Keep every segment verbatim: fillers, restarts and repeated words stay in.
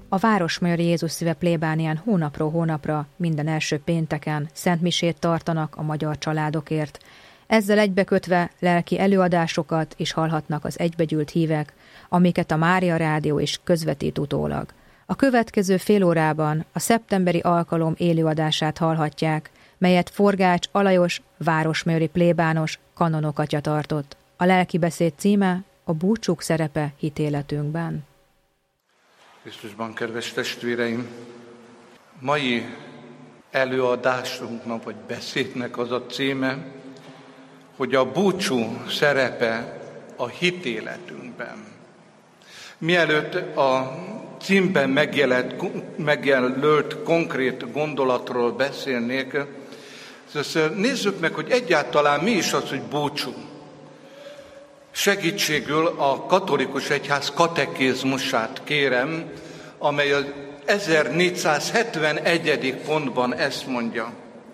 A Városmajori Jézus Szíve plébánián hónapról hónapra minden első pénteken szentmisét tartanak a magyar családokért. Ezzel egybekötve lelki előadásokat is hallhatnak az egybegyűlt hívek, amiket a Mária Rádió is közvetít utólag. A következő fél órában a szeptemberi alkalom élőadását hallhatják, melyet Forgács Alajos városmajori plébános kanonokatya tartott. A lelkibeszéd címe a búcsúk szerepe hitéletünkben. Krisztusban, kedves testvéreim! Mai előadásunknak vagy beszédnek az a címe, hogy a búcsú szerepe a hitéletünkben. Mielőtt a címben megjelent, megjelölt konkrét gondolatról beszélnék, nézzük meg, hogy egyáltalán mi is az, hogy búcsú. Segítségül a katolikus egyház katekézmusát kérem, amely az ezernégyszázhetvenegyedik pontban ezt mondja.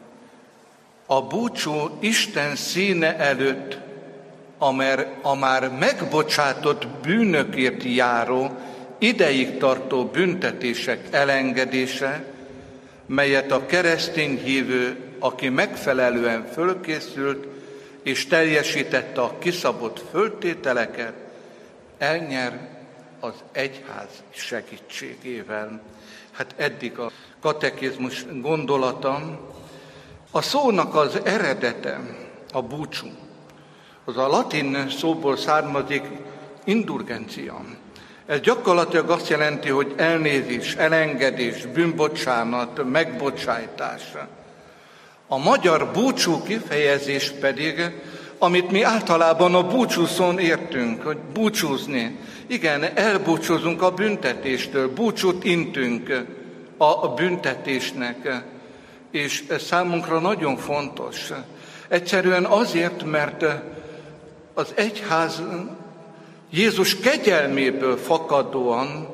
A búcsú Isten színe előtt, amer, a már megbocsátott bűnökért járó, ideig tartó büntetések elengedése, melyet a keresztény hívő, aki megfelelően fölkészült és teljesítette a kiszabott föltételeket, elnyer az egyház segítségével. Hát eddig a katekizmus gondolatom. A szónak az eredete, a búcsú, az a latin szóból származik, indulgencia. Ez gyakorlatilag azt jelenti, hogy elnézés, elengedés, bűnbocsánat, megbocsájtás. A magyar búcsú kifejezés pedig, amit mi általában a búcsúszón értünk, hogy búcsúzni. Igen, elbúcsúzunk a büntetéstől, búcsút intünk a büntetésnek, és ez számunkra nagyon fontos. Egyszerűen azért, mert az egyház Jézus kegyelméből fakadóan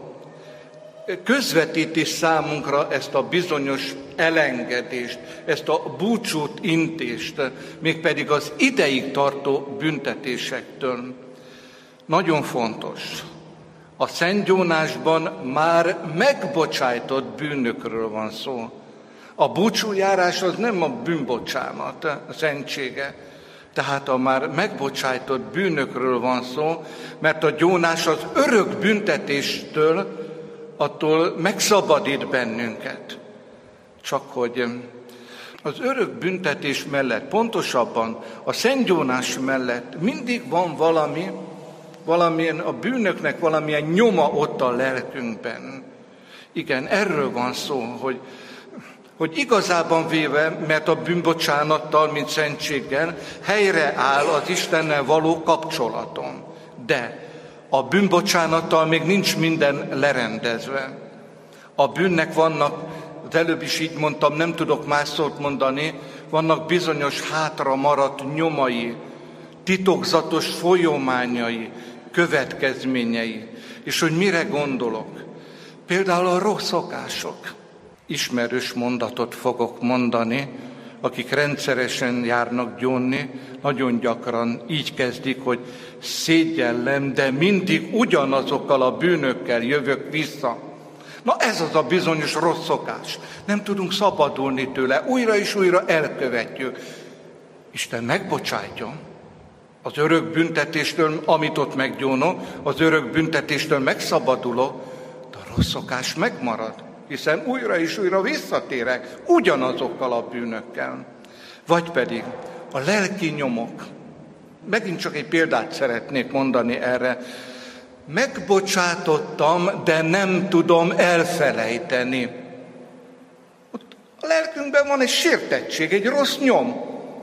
közvetíti számunkra ezt a bizonyos elengedést, ezt a búcsút intést, mégpedig az ideig tartó büntetésektől. Nagyon fontos. A szentgyónásban már megbocsájtott bűnökről van szó. A búcsújárás az nem a bűnbocsánat a szentsége, tehát a már megbocsájtott bűnökről van szó, mert a gyónás az örök büntetéstől, attól megszabadít bennünket. Csak hogy az örök büntetés mellett, pontosabban a szentgyónás mellett mindig van valami, valamilyen a bűnöknek valamilyen nyoma ott a lelkünkben. Igen, erről van szó, hogy hogy igazában véve, mert a bűnbocsánattal, mint szentséggel helyreáll az Istennel való kapcsolatom. De a bűnbocsánattal még nincs minden lerendezve. A bűnnek vannak, az előbb is így mondtam, nem tudok más szót mondani, vannak bizonyos hátra maradt nyomai, titokzatos folyamányai, következményei. És hogy mire gondolok? Például a rossz szokások. Ismerős mondatot fogok mondani, akik rendszeresen járnak gyónni, nagyon gyakran így kezdik, hogy szégyellem, de mindig ugyanazokkal a bűnökkel jövök vissza. Na ez az a bizonyos rossz szokás. Nem tudunk szabadulni tőle, újra és újra elkövetjük. Isten megbocsájtja. Az örök büntetéstől, amit ott meggyónok, az örök büntetéstől megszabadulok, de a rossz szokás megmarad. Hiszen újra és újra visszatérek ugyanazokkal a bűnökkel. Vagy pedig a lelki nyomok. Megint csak egy példát szeretnék mondani erre. Megbocsátottam, de nem tudom elfelejteni. Ott a lelkünkben van egy sértettség, egy rossz nyom.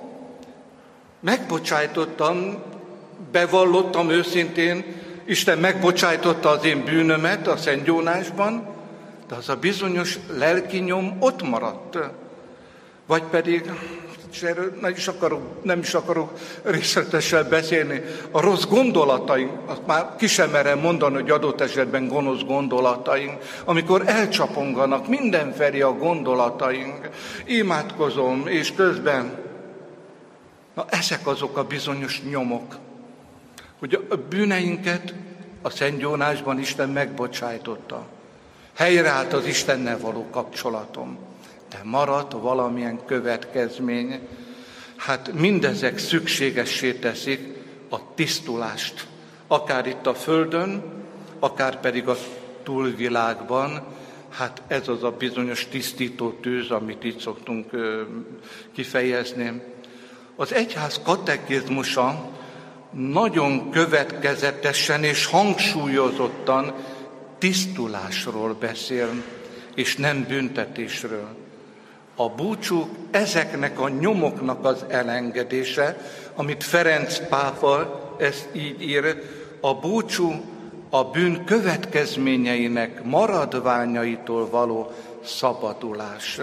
Megbocsájtottam, bevallottam őszintén, Isten megbocsájtotta az én bűnömet a szentgyónásban, de az a bizonyos lelki nyom ott maradt. Vagy pedig, és erről nem is akarok, nem is akarok részletesen beszélni, a rossz gondolataink, azt már ki sem merem mondani, hogy adott esetben gonosz gondolataink, amikor elcsaponganak mindenfelé a gondolataink, imádkozom, és közben, na ezek azok a bizonyos nyomok, hogy a bűneinket a szentgyónásban Isten megbocsájtotta. helyreállt az Istennel való kapcsolatom, de maradt valamilyen következmény. Hát mindezek szükségessé teszik a tisztulást, akár itt a földön, akár pedig a túlvilágban. Hát ez az a bizonyos tisztító tűz, amit így szoktunk kifejezni. Az egyház katekizmusa nagyon következetesen és hangsúlyozottan tisztulásról beszél, és nem büntetésről. A búcsú ezeknek a nyomoknak az elengedése, amit Ferenc pápa ezt így ír, a búcsú a bűn következményeinek, maradványaitól való szabadulás.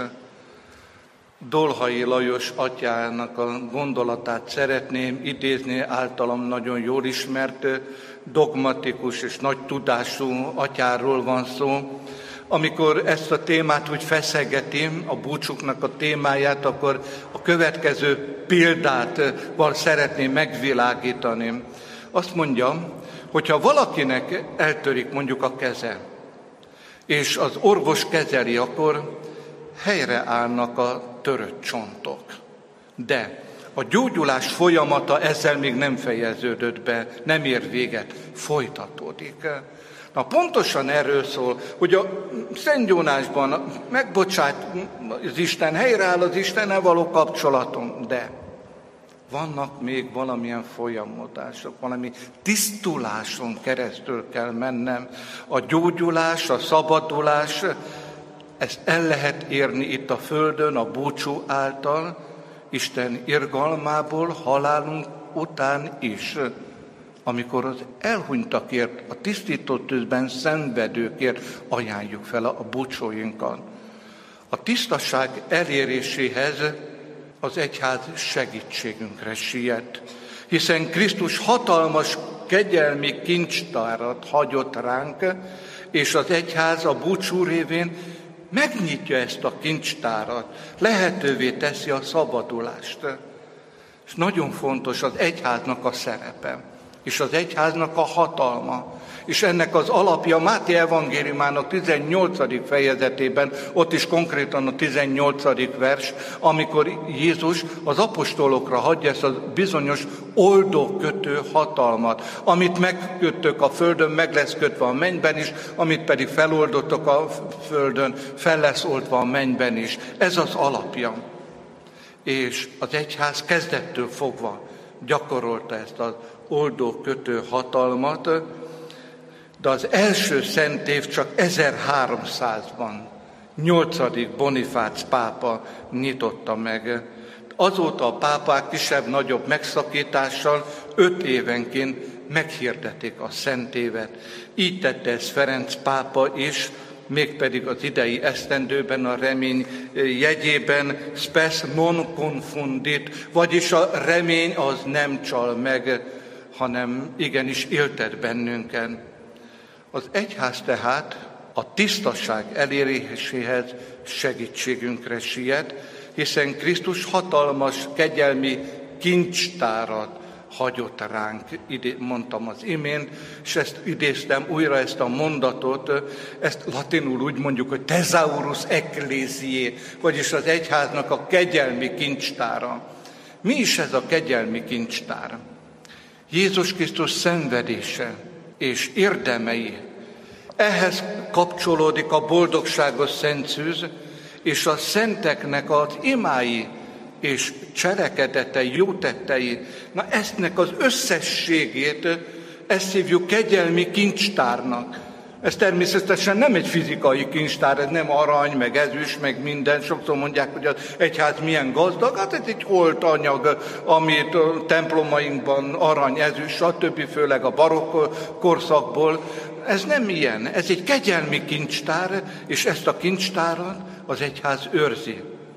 Dolhai Lajos atyának a gondolatát szeretném idézni, általam nagyon jól ismert, dogmatikus és nagy tudású atyáról van szó. Amikor ezt a témát úgy feszegeti, a búcsuknak a témáját, akkor a következő példátval szeretném megvilágítani. Azt mondja, hogyha valakinek eltörik mondjuk a keze, és az orvos kezeli, akkor helyreállnak a törött csontok. De a gyógyulás folyamata ezzel még nem fejeződött be, nem ér véget, folytatódik. Na pontosan erről szól, hogy a szentgyónásban megbocsát az Isten, helyreáll az Istennel való kapcsolatom, de vannak még valamilyen folyamodások, valami tisztuláson keresztül kell mennem. A gyógyulás, a szabadulás, ezt el lehet érni itt a földön, a búcsú által, Isten irgalmából halálunk után is, amikor az elhunytakért, a tisztított tűzben szenvedőkért ajánljuk fel a búcsóinkat. A tisztaság eléréséhez az egyház segítségünkre siet, hiszen Krisztus hatalmas kegyelmi kincstárat hagyott ránk, és az egyház a búcsú révén megnyitja ezt a kincstárat, lehetővé teszi a szabadulást. És nagyon fontos az egyháznak a szerepe, és az egyháznak a hatalma. És ennek az alapja Máté evangéliumának tizennyolcadik fejezetében, ott is konkrétan a tizennyolcadik vers, amikor Jézus az apostolokra hagyja ezt a bizonyos oldókötő hatalmat, amit megkötök a földön, meg lesz kötve a mennyben is, amit pedig feloldottok a földön, fel lesz oldva a mennyben is. Ez az alapja. És az egyház kezdettől fogva gyakorolta ezt az oldókötő hatalmat, de az első szent év csak ezerháromszázban, nyolcadik Bonifác pápa nyitotta meg. Azóta a pápák kisebb-nagyobb megszakítással öt évenként meghirdetik a szent évet. Így tette ez Ferenc pápa is, mégpedig az idei esztendőben a remény jegyében spes non confundit, vagyis a remény az nem csal meg, hanem igenis éltet bennünket. Az egyház tehát a tisztaság eléréséhez segítségünkre siet, hiszen Krisztus hatalmas kegyelmi kincstárat hagyott ránk, mondtam az imént, és ezt idéztem újra ezt a mondatot, ezt latinul úgy mondjuk, hogy thesaurus ecclesiae, vagyis az egyháznak a kegyelmi kincstára. Mi is ez a kegyelmi kincstár? Jézus Krisztus szenvedése és érdemei. Ehhez kapcsolódik a boldogságos szent szűz, és a szenteknek az imái és cselekedetei, jótettei. Na eztnek az összességét, ezt hívjuk kegyelmi kincstárnak. Ez természetesen nem egy fizikai kincstár, ez nem arany, meg ezüst, meg minden. Sokszor mondják, hogy az egyház milyen gazdag, hát ez egy holtanyag, amit a templomainkban arany, ezüst, stb. Főleg a barokk korszakból. Ez nem ilyen, ez egy kegyelmi kincstár, és ezt a kincstárat az egyház őrzi.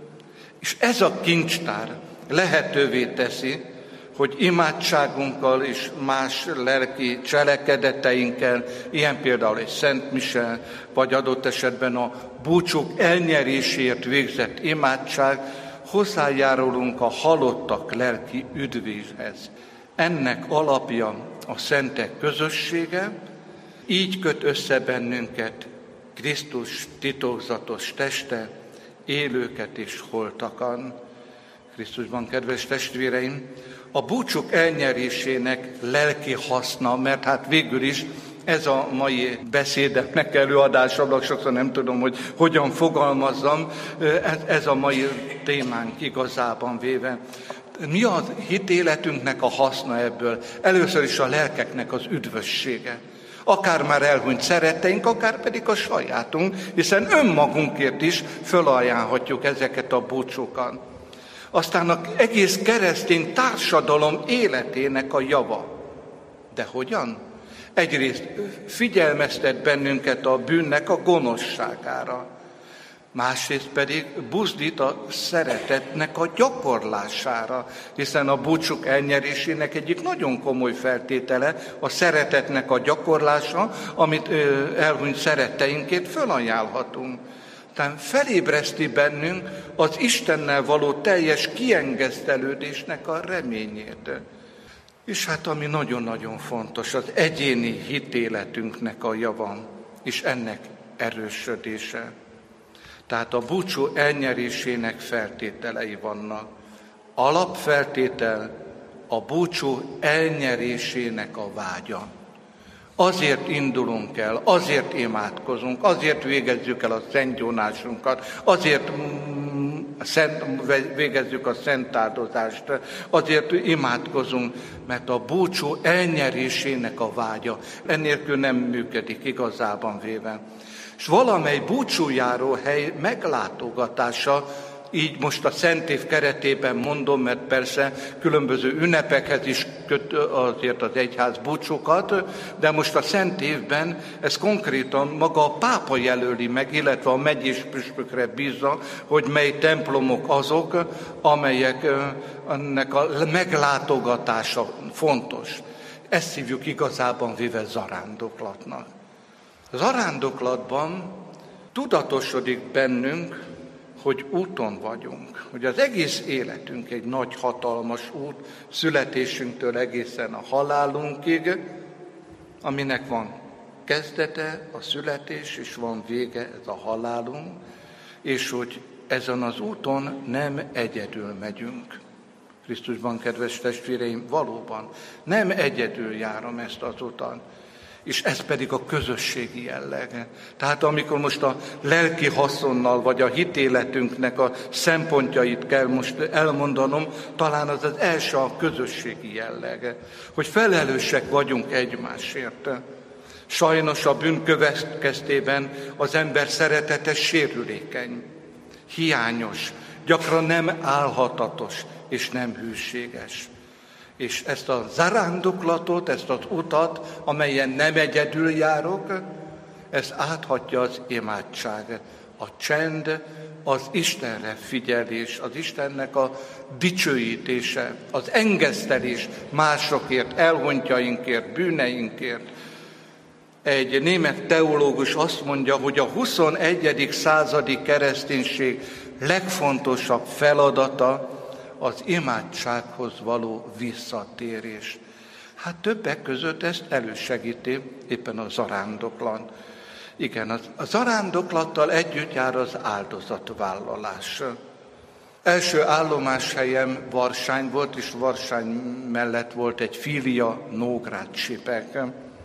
És ez a kincstár lehetővé teszi, hogy imádságunkkal és más lelki cselekedeteinkkel, ilyen például egy szent mise, vagy adott esetben a búcsúk elnyerésért végzett imádság, hozzájárulunk a halottak lelki üdvéhez. Ennek alapja a szentek közössége, így köt össze bennünket Krisztus titokzatos teste, élőket és holtakan. Krisztusban, kedves testvéreim, a búcsúk elnyerésének lelki haszna, mert hát végül is ez a mai beszédemnek, előadásomnak, sokszor nem tudom, hogy hogyan fogalmazzam, ez, ez a mai témánk igazában véve. Mi a hitéletünknek a haszna ebből? Először is a lelkeknek az üdvössége. Akár már elhunyt szeretteink, akár pedig a sajátunk, hiszen önmagunkért is fölajánlhatjuk ezeket a búcsúkat. Aztán az egész keresztény társadalom életének a java. De hogyan? Egyrészt figyelmeztet bennünket a bűnnek a gonoszságára, másrészt pedig buzdít a szeretetnek a gyakorlására, hiszen a búcsúk elnyerésének egyik nagyon komoly feltétele a szeretetnek a gyakorlása, amit elhunyt szeretteinkért fölajánlhatunk. Tehát felébreszti bennünk az Istennel való teljes kiengesztelődésnek a reményét. És hát ami nagyon-nagyon fontos, az egyéni hitéletünknek a java, és ennek erősödése. Tehát a búcsú elnyerésének feltételei vannak. Alapfeltétel a búcsú elnyerésének a vágya. Azért indulunk el, azért imádkozunk, azért végezzük el a szentgyónásunkat, azért végezzük a szentáldozást, azért imádkozunk, mert a búcsú elnyerésének a vágya ennélkül nem működik igazában véve. És valamely búcsújáró hely meglátogatása, így most a Szentév keretében mondom, mert persze különböző ünnepekhez is köt azért az egyház búcsúkat, de most a Szentévben ez konkrétan maga a pápa jelöli meg, illetve a megyés püspökre bízza, hogy mely templomok azok, amelyek ennek a meglátogatása fontos. Ezt hívjuk igazában véve zarándoklatnak. Az zarándoklatban tudatosodik bennünk, hogy úton vagyunk, hogy az egész életünk egy nagy, hatalmas út, születésünktől egészen a halálunkig, aminek van kezdete, a születés, és van vége, ez a halálunk, és hogy ezen az úton nem egyedül megyünk. Krisztusban, kedves testvéreim, valóban nem egyedül járom ezt az utat. És ez pedig a közösségi jelleg. Tehát amikor most a lelki haszonnal, vagy a hitéletünknek a szempontjait kell most elmondanom, talán az az első a közösségi jelleg, hogy felelősek vagyunk egymásért. Sajnos a bűn következtében az ember szeretete sérülékeny, hiányos, gyakran nem állhatatos és nem hűséges. És ezt a zarándoklatot, ezt az utat, amelyen nem egyedül járok, ezt áthatja az imádság, a csend, az Istenre figyelés, az Istennek a dicsőítése, az engesztelés másokért, elhontjainkért, bűneinkért. Egy német teológus azt mondja, hogy a huszonegyedik századi kereszténység legfontosabb feladata az imádsághoz való visszatérés. Hát többek között ezt elősegíti éppen a zarándoklat. Igen, a zarándoklattal együtt jár az áldozatvállalás. Első állomáshelyem Varsány volt, és Varsány mellett volt egy filia, Nógrád-Sipek.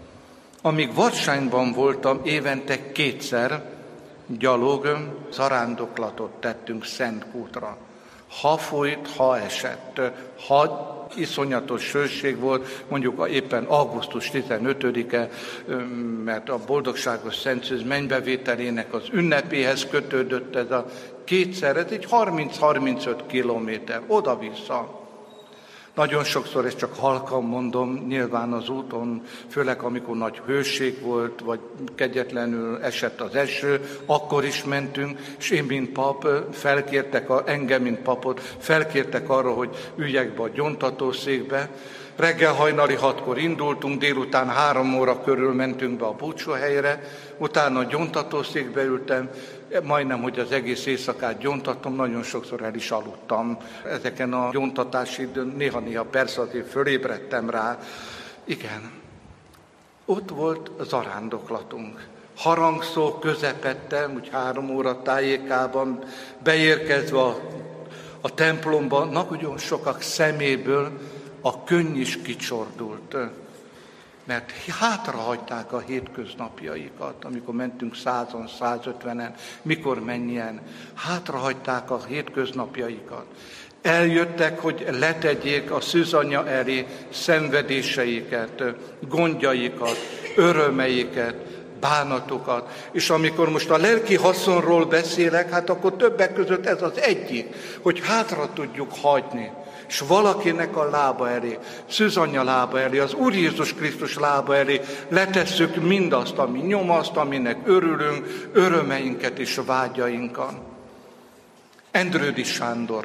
Amíg Varsányban voltam, évente kétszer gyalog zarándoklatot tettünk Szentkútra. Ha fújt, ha esett, ha iszonyatos hőség volt, mondjuk éppen augusztus tizenötödike, mert a boldogságos Szentszűz mennybevételének az ünnepéhez kötődött ez a kétszer, ez egy harminc-harmincöt kilométer, oda-vissza. Nagyon sokszor, ezt csak halkan mondom, nyilván az úton, főleg amikor nagy hőség volt, vagy kegyetlenül esett az eső, akkor is mentünk, és én, mint pap, felkértek, a, engem, mint papot, felkértek arra, hogy üljek be a gyóntatószékbe. Reggel hajnali hatkor indultunk, délután három óra körül mentünk be a búcsúhelyre, utána a gyóntatószékbe ültem, majdnem, hogy az egész éjszakát gyóntattam, nagyon sokszor el is aludtam. Ezeken a gyóntatási időn néha-néha persze azért fölébredtem rá. Igen, ott volt a zarándoklatunk. harangszó közepette, úgy három óra tájékában beérkezve a, a templomba, nagyon sokak szeméből a könny is kicsordult, mert hátrahagyták a hétköznapjaikat, amikor mentünk százan, százötvenen, mikor mennyien, hátrahagyták a hétköznapjaikat. Eljöttek, hogy letegyék a szűzanya elé szenvedéseiket, gondjaikat, örömeiket, bánatokat. És amikor most a lelki haszonról beszélek, hát akkor többek között ez az egyik, hogy hátra tudjuk hagyni, és valakinek a lába elé, szűzanya lába elé, az Úr Jézus Krisztus lába elé letesszük mindazt, ami nyomaszt, aminek örülünk, örömeinket és vágyainkat. Endrődy Sándor,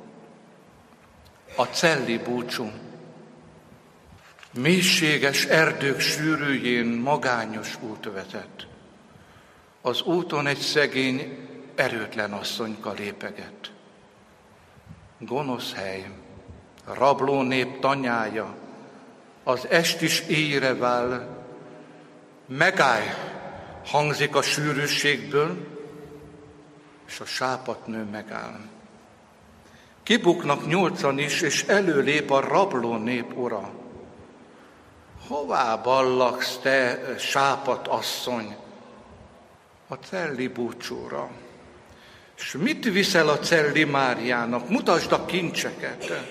a celli búcsú. Mélységes erdők sűrűjén magányos út vezet. Az úton egy szegény, erőtlen asszonyka lépeget. Gonosz hely, rabló nép tanyája, az est is éjre vál. Megállj, hangzik a sűrűségből, és a sápadnő megáll. Kibuknak nyolcan is, és előlép a rabló nép ura. Hová ballagsz, te sápadt asszony? A celli búcsúra. És mit viszel a celli Máriának? Mutasd a kincseket.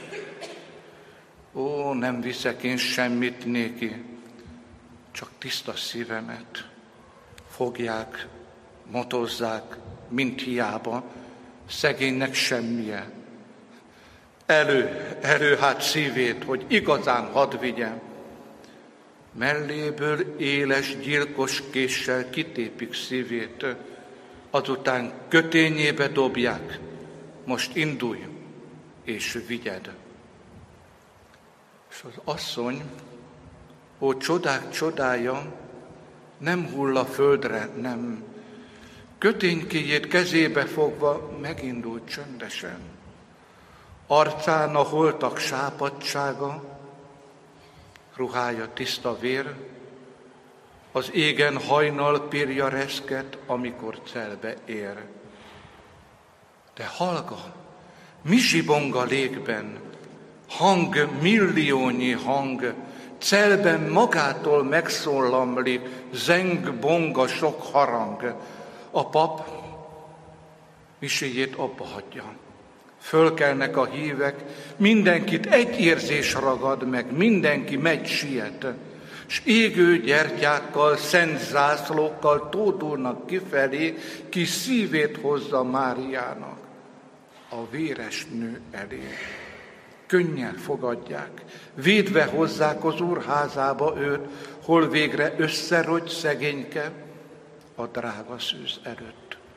Ó, nem viszek én semmit néki, csak tiszta szívemet. Fogják, motozzák, mint hiába, szegénynek semmije. Elő, elő hát szívét, hogy igazán hadd vigyem. Melléből éles, gyilkos késsel kitépik szívét, azután kötényébe dobják, most indulj, és vigyed. És az asszony, ó csodák csodája, nem hull a földre, nem. Köténykéjét kezébe fogva megindult csöndesen. Arcán a holtak sápadtsága, ruhája tiszta vér, az égen hajnal pirja reszket, amikor celbe ér. De hallga, mi zsibong a légben, hang, milliónyi hang, celben magától megszólamlik, zeng, bonga, sok harang. A pap miséjét abba hagyja. Fölkelnek a hívek, mindenkit egy érzés ragad meg, mindenki megy, siet, s égő gyertyákkal, szent zászlókkal tódulnak kifelé, ki szívét hozza Máriának a véres nő elé. Könnyen fogadják, védve hozzák az Úr házába őt, hol végre összerogy szegényke a drága szűz előtt.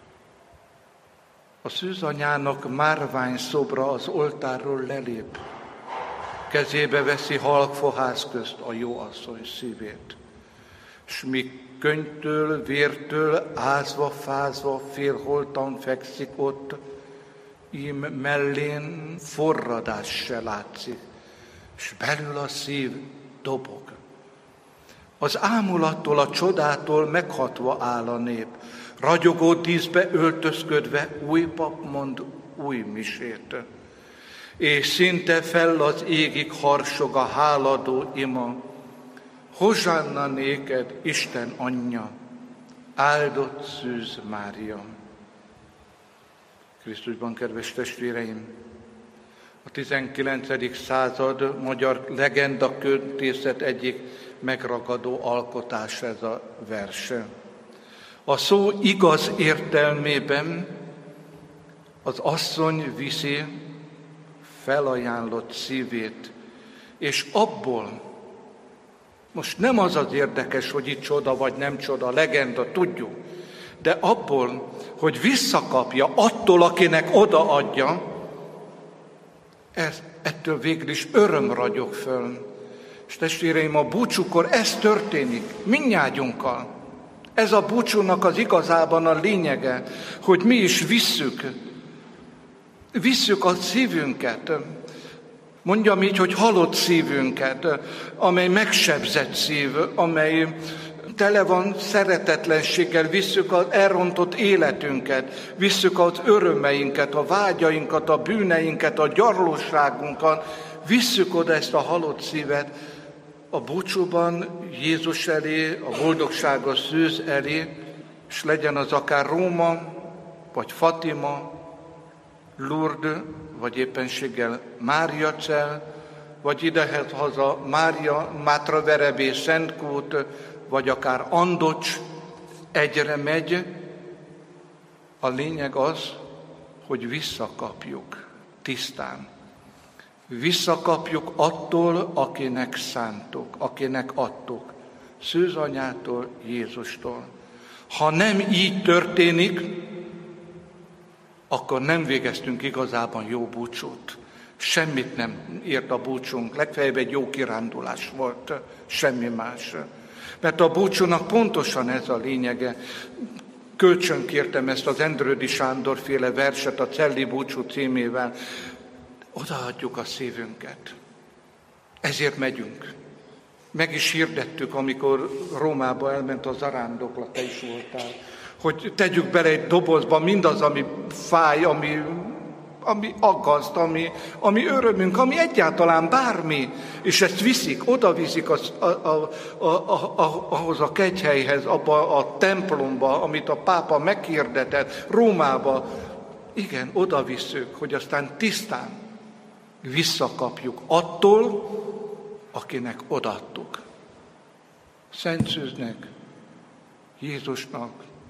A szűzanyának márvány szobra az oltárról lelép, kezébe veszi halk fohász közt a jó asszony szívét. S míg könyvtől, vértől, ázva, fázva, félholtan fekszik ott, ím mellén forradás se látszik, s belül a szív dobog. Az ámulattól, a csodától meghatva áll a nép, ragyogó díszbe öltözködve új pap mond új misét. És szinte fel az égig harsog a háladó ima, Hozsanna néked, Isten anyja, áldott szűz Mária. Krisztusban, kedves testvéreim, a tizenkilencedik század magyar legendaköltészet egyik megragadó alkotás ez a vers. A szó igaz értelmében az asszony viszi felajánlott szívét, és abból, most nem az az érdekes, hogy itt csoda vagy nem csoda, legenda, tudjuk, de abból, hogy visszakapja attól, akinek odaadja, ez, ettől végül is öröm ragyog föl. És testvéreim, a búcsúkor ez történik, mindnyágyunkkal. Ez a búcsúnak az igazában a lényege, hogy mi is visszük, visszük a szívünket, mondjam így, hogy halott szívünket, amely megsebzett szív, amely tele van szeretetlenséggel, visszük az elrontott életünket, visszük az örömeinket, a vágyainkat, a bűneinket, a gyarlóságunkat, visszük oda ezt a halott szívet a búcsúban Jézus elé, a boldogságos szűz elé, és legyen az akár Róma, vagy Fatima, Lourdes, vagy éppenséggel Máriacell, vagy idehez haza Mária, Mátraverebé, Szentkút, vagy akár Andocs, egyre megy. A lényeg az, hogy visszakapjuk tisztán. Visszakapjuk attól, akinek szántuk, akinek adtuk. Szűzanyától, Jézustól. Ha nem így történik, akkor nem végeztünk igazában jó búcsút. Semmit nem ért a búcsunk, legfeljebb egy jó kirándulás volt, semmi más. Mert a búcsúnak pontosan ez a lényege. Kölcsönkértem ezt az Endrődi Sándor féle verset a Celli búcsú címével. Odaadjuk a szívünket. Ezért megyünk. Meg is hirdettük, amikor Rómába elment a zarándoklat, te is voltál, hogy tegyük bele egy dobozba mindaz, ami fáj, ami, ami aggaszt, ami, ami örömünk, ami egyáltalán bármi, és ezt viszik, oda viszik az, a, a, a, a, a, ahhoz a kegyhelyhez, abba a templomba, amit a pápa meghirdetett, Rómába. Igen, oda visszük, hogy aztán tisztán visszakapjuk attól, akinek odaadtuk. Szent Szűznek, Jézusnak.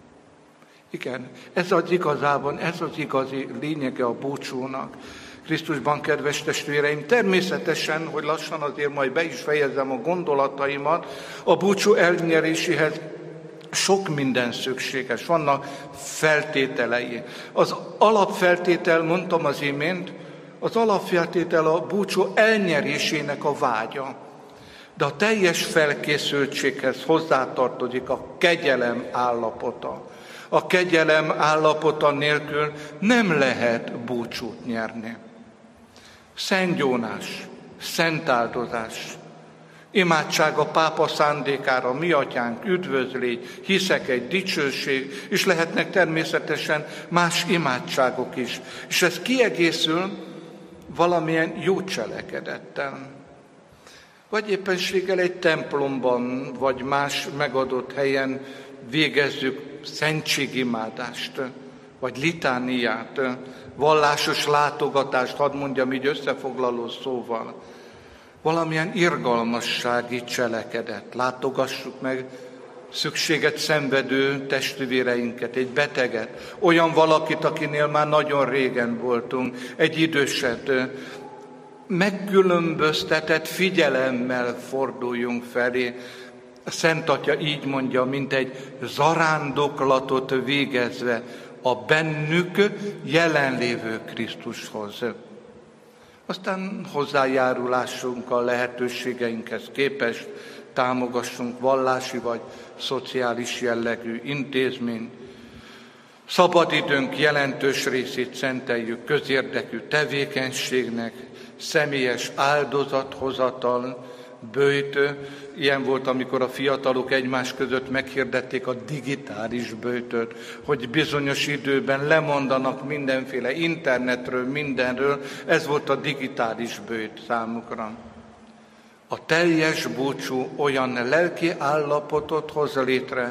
Igen, ez az igazában, ez az igazi lényege a búcsúnak. Krisztusban, kedves testvéreim, természetesen, hogy lassan azért majd be is fejezem a gondolataimat, a búcsú elnyeréséhez sok minden szükséges, vannak feltételei. Az alapfeltétel, mondtam az imént, az alapfeltétel a búcsú elnyerésének a vágya. De a teljes felkészültséghez hozzátartozik a kegyelem állapota. A kegyelem állapota nélkül nem lehet búcsút nyerni. Szentgyónás, szentáldozás, imádság a pápa szándékára, mi atyánk, üdvözlégy, hiszek egy dicsőség, és lehetnek természetesen más imádságok is. És ez kiegészül valamilyen jó cselekedettel. Vagy éppenséggel egy templomban, vagy más megadott helyen végezzük szentségimádást, vagy litániát, vallásos látogatást, hadd mondjam így összefoglaló szóval. Valamilyen irgalmassági cselekedet. Látogassuk meg szükséget szenvedő testvéreinket, egy beteget, olyan valakit, akinél már nagyon régen voltunk, egy időset, megkülönböztetett figyelemmel forduljunk felé. A Szent Atya így mondja, mint egy zarándoklatot végezve a bennük jelenlévő Krisztushoz. Aztán hozzájárulásunkkal, lehetőségeinkhez képest támogassunk vallási vagy szociális jellegű intézményt. Szabadidőnk jelentős részét szenteljük közérdekű tevékenységnek, személyes áldozathozatal, böjtő. Ilyen volt, amikor a fiatalok egymás között meghirdették a digitális böjtöt, hogy bizonyos időben lemondanak mindenféle internetről, mindenről. Ez volt a digitális böjt számukra. A teljes búcsú olyan lelki állapotot hoz létre,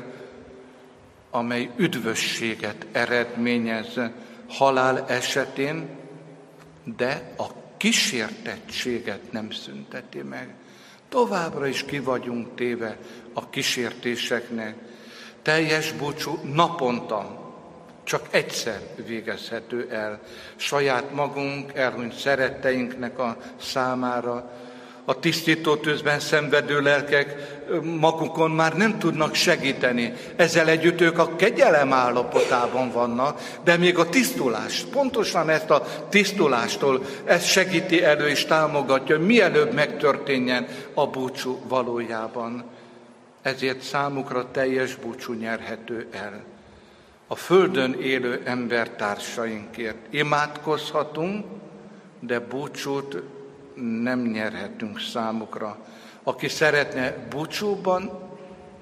amely üdvösséget eredményez halál esetén, de a kísértettséget nem szünteti meg. Továbbra is ki vagyunk téve a kísértéseknek. Teljes búcsú naponta csak egyszer végezhető el. Saját magunk, elhunyt szeretteinknek a számára. A tisztító tűzben szenvedő lelkek magukon már nem tudnak segíteni. Ezzel együtt ők a kegyelem állapotában vannak, de még a tisztulást, pontosan ezt a tisztulástól, ez segíti elő és támogatja, hogy mielőbb megtörténjen a búcsú valójában. Ezért számukra teljes búcsú nyerhető el. A földön élő embertársainkért imádkozhatunk, de búcsút nem nyerhetünk számukra. Aki szeretne búcsúban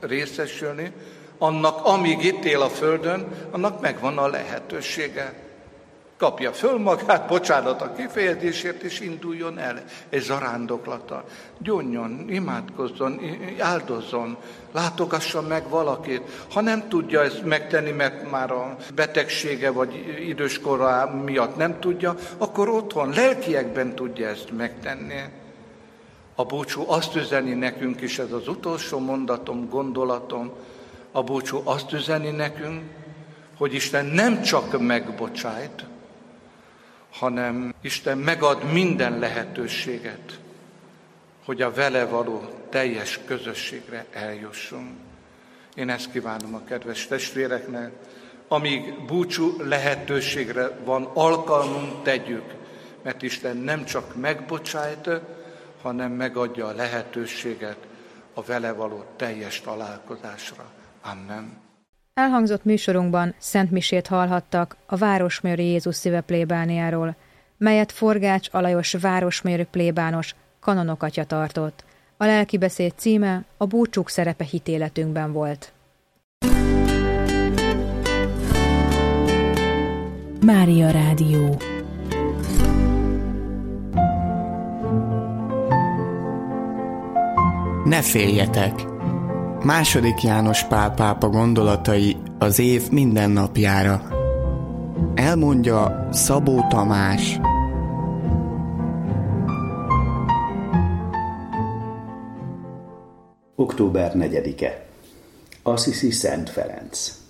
részesülni, annak, amíg itt él a földön, annak megvan a lehetősége. Kapja föl magát, bocsánat a kifejezésért, és induljon el egy zarándoklata. Gyónjon, imádkozzon, áldozzon, látogassa meg valakit. Ha nem tudja ezt megtenni, mert már a betegsége vagy időskora miatt nem tudja, akkor otthon, lelkiekben tudja ezt megtenni. A búcsú azt üzeni nekünk is, ez az utolsó mondatom, gondolatom, a búcsú azt üzeni nekünk, hogy Isten nem csak megbocsájt, hanem Isten megad minden lehetőséget, hogy a vele való teljes közösségre eljussunk. Én ezt kívánom a kedves testvéreknek, amíg búcsú lehetőségre van alkalmunk, tegyük, mert Isten nem csak megbocsájt, hanem megadja a lehetőséget a vele való teljes találkozásra. Amen. Elhangzott műsorunkban szentmisét hallhattak a Városmajori Jézus Szíve plébániáról, melyet Forgács Alajos városmajori plébános kanonokatya tartott. A lelkibeszéd címe a búcsúk szerepe hitéletünkben volt. Mária Rádió. Ne féljetek! Második János Pál pápa gondolatai az év minden napjára. Elmondja Szabó Tamás. október negyedike. Assisi Szent Ferenc.